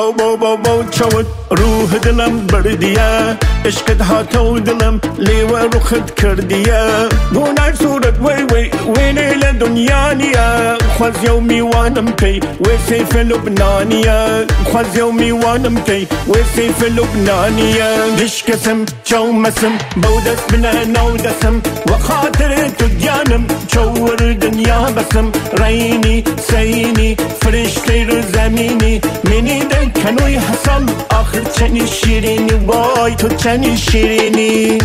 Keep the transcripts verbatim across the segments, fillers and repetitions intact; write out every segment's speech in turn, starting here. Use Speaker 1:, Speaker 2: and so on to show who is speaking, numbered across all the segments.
Speaker 1: با با با با چاوت روح دلم بردیه عشقت هاتو دلم لیوه روخت کردیه گونه صورت وی وی وینه لدنیا نیه خواز یو میوانم کی وی سیف لبنانیه خواز یو میوانم کی وی سیف لبنانیه دشکسم چومسم بودست بنه نودسم و خاطر تو جانم چور دنیا بسم رینی سینی فرشته رو زمینی منی دکنوی حسام آخر چنی شیرینی وای تو چنی شیرینی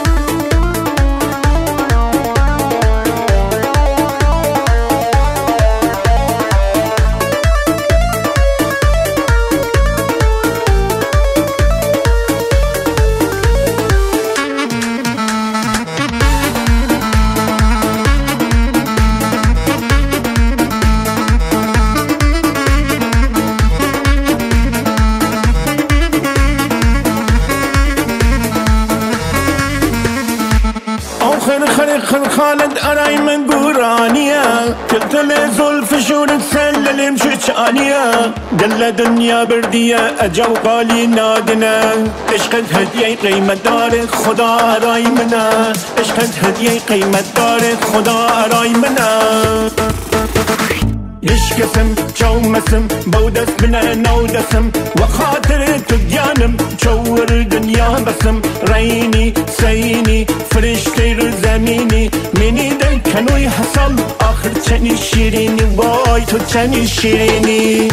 Speaker 1: خر خر خر خالد أراي من قرانية كنت لزلف شورك سلل مشجانية دل دنيا بردية أجو قالي نادنا عشقت هدية قيمة دار خدا أراي منا عشقت هدية قيمة دار خدا أراي منا يشكسم چومسم بودست بنا نودسم وخاطر تجانم چور دنیا بسم رینی سینی فرشته رو زمینی منی دکنوی حسام آخر چنی شیرینی وای تو چنی شیرینی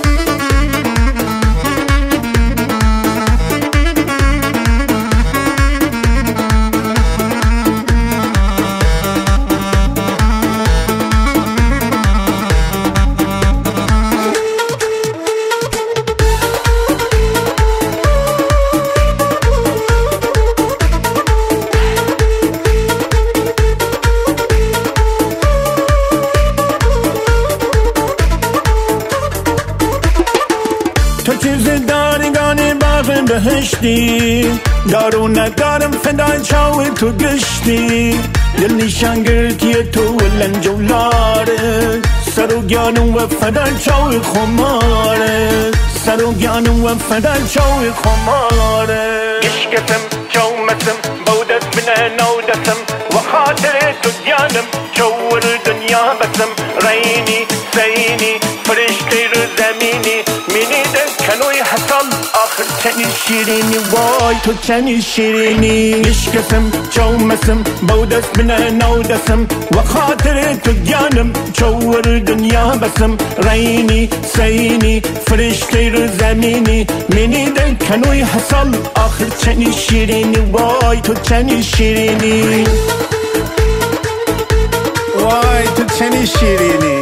Speaker 1: تو چیز دارگانی باغ بهشتی دارو ندارم فدای چاوی تو گشتی دل نیشان گرتی تو ولن جولاره سر و گیانم و فدای چاوی خماره سر و گیانم و فدای چاوی خماره گشکتم چومسم بودست بنا نودسم و خاطر تو جانم چور دنیا بسم رینی سینی فرشته رو زمینی منی دکنوی حسام آخر چنی شیرینی وای تو چنی شیرینی عشقسم چومسم بودست بنا نودسم و خاطر تو جانم چور دنیا بسم رینی سینی فرشته رو زمینی منی دکنوی حسام آخر چنی شیرینی وای تو چنی شیرینی وای تو چنی شیرینی